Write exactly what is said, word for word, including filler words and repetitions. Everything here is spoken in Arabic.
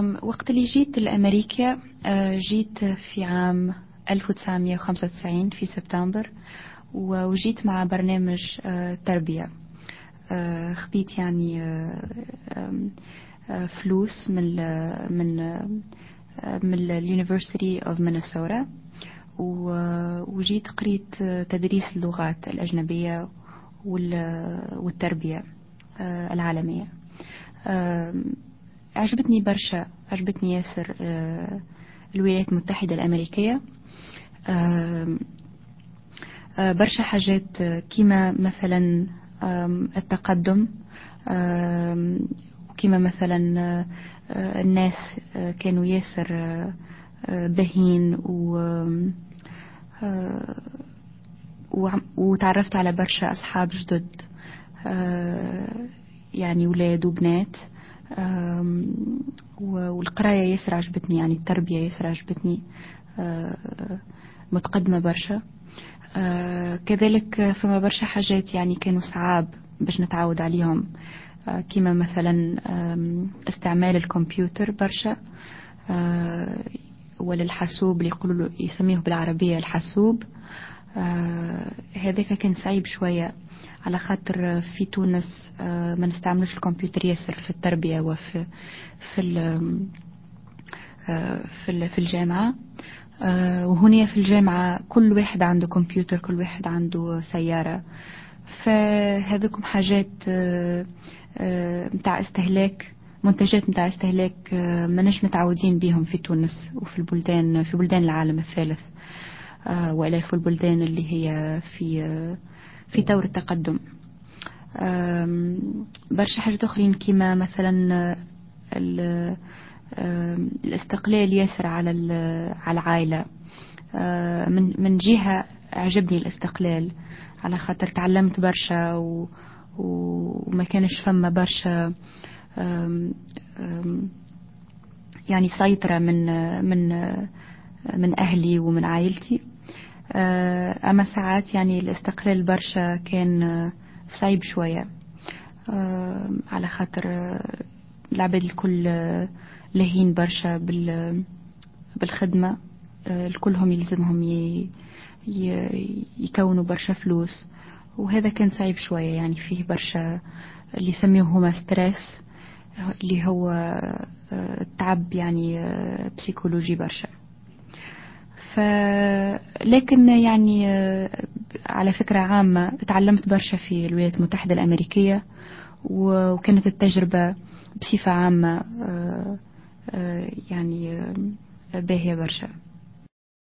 وقت اللي جيت لأمريكا جيت في عام ألف وتسعمئة وخمسة وتسعين في سبتمبر، وجيت مع برنامج تربية. خذيت يعني فلوس من من من اليونيفرسيتي اوف مينيسوتا، وجيت قريت تدريس اللغات الأجنبية والتربية العالمية. عجبتني برشا، عجبتني ياسر الولايات المتحدة الأمريكية. برشا حاجات كيما مثلا التقدم، وكيما مثلا الناس كانوا ياسر بهين، وتعرفت على برشا أصحاب جدد، يعني ولاد وبنات. والقراية ياسر عجبتني، يعني التربية ياسر عجبتني، متقدمة برشا. كذلك فما برشا حاجات يعني كانوا صعاب باش نتعود عليهم، كما مثلا استعمال الكمبيوتر برشا، ولا الحاسوب اللي يقولوا يسميه بالعربية الحاسوب. هذاك كان صعيب شوية، على خاطر في تونس ما نستعملش الكمبيوتر ياسر في التربية وفي في في في الجامعة. وهنا في الجامعة كل واحد عنده كمبيوتر، كل واحد عنده سيارة، فهذكم حاجات متاع استهلاك، منتجات متاع استهلاك ما نش متعودين بهم في تونس وفي البلدان، في بلدان العالم الثالث، وإلا في البلدان اللي هي في في طور التقدم. برشا حاجات أخرين كما مثلا الاستقلال ياسر على على العائلة. من من جهة عجبني الاستقلال، على خاطر تعلمت برشا، وما كانش فما برشا يعني سيطرة من من من أهلي ومن عائلتي. أما ساعات يعني الاستقلال برشا كان صعيب شوية، على خاطر العباد الكل لهين برشا بالخدمة، الكلهم يلزمهم يكونوا برشا فلوس، وهذا كان صعيب شوية، يعني فيه برشا اللي يسميه هما ستريس، اللي هو تعب يعني بسيكولوجي برشا. ف لكن يعني على فكرة عامة تعلمت برشا في الولايات المتحدة الأمريكية، وكانت التجربة بصفة عامة يعني باهية برشا.